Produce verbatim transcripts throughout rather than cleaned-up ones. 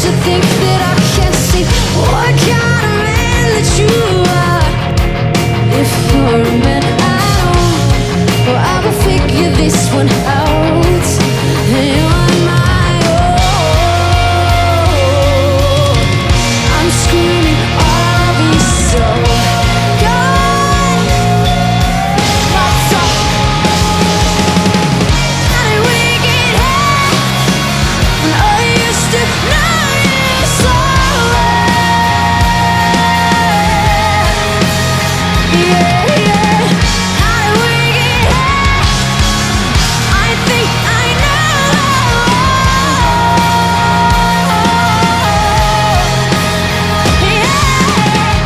to think that I can't see what kind of man that you are. If you're a man at all, well, I will figure this one out. And you're my own. I'm screaming all of you so God, what's up? How did we get here? And I used to know you so well. Yeah, yeah. How did we get here? I think I know. Yeah.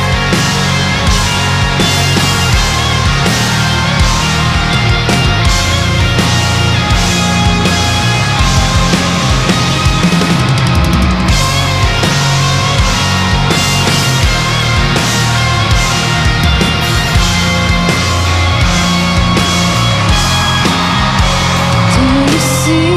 Do you see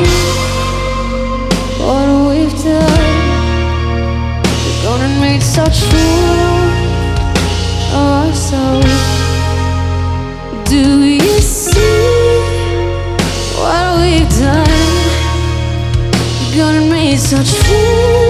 what we've done? We've gone and made such fools of ourselves. Do you see what we've done? We've gone and made such fools